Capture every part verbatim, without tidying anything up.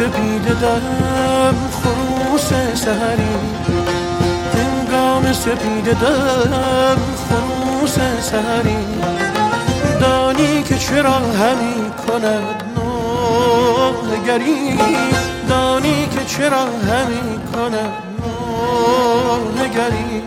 سپیده دم خروس سحری، هنگام سپیده دم خروس سحری، دانی که چرا همی کند نوحگری، دانی که چرا همی کند نوحگری.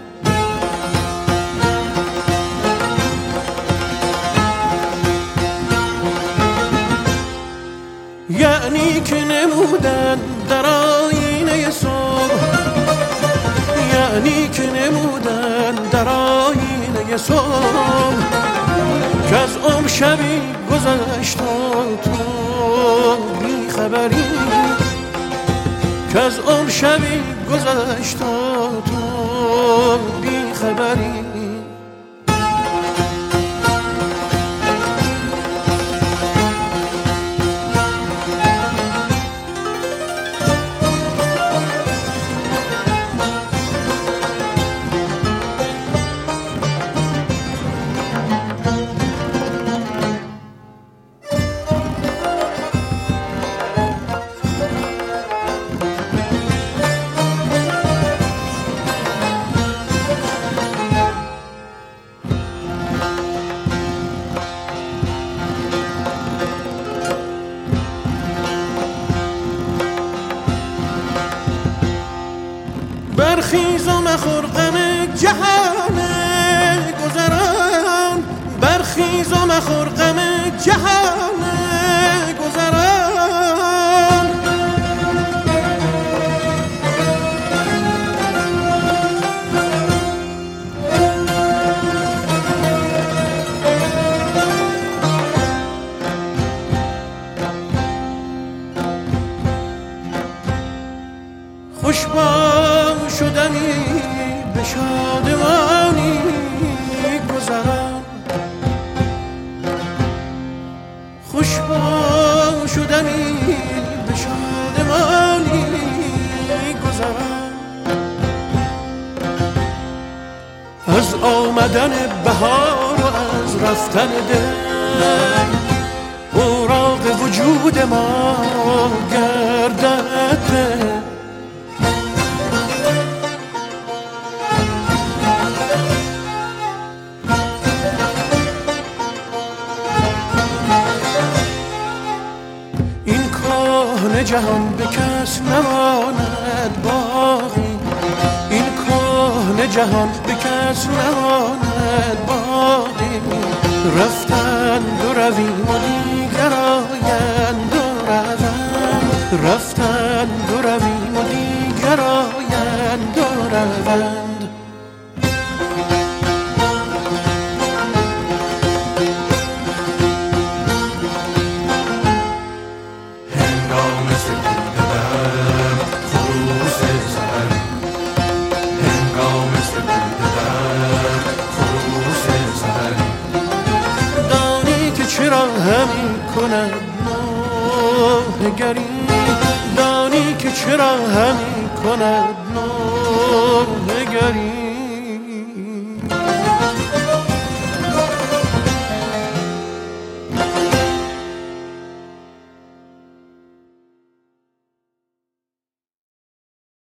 یعنی که نمودن در آینه صبح، یعنی که نمودن در آینه صبح، که از عمر شبی گذشت و تو بی خبری، که از عمر شبی گذشت و تو بی خبری. برخیز و مخور غم جهان گذران، برخیز و مخور غم جهان گذران. خوشبان شدنی به شادمانی گذران، خوشبان شدنی به شادمانی گذران. از آمدن بهار و از رفتن دل، اوراق وجود ما گردد. جهان به کس نماند باقی، این کهنه جهان به کس نماند باقی. رفتند و رویم و دیگر آیند و روند، رفتند و رویم و دیگر آیند و روند. چرا همی کند نوحگری، دانی که چرا همی کند نوحگری.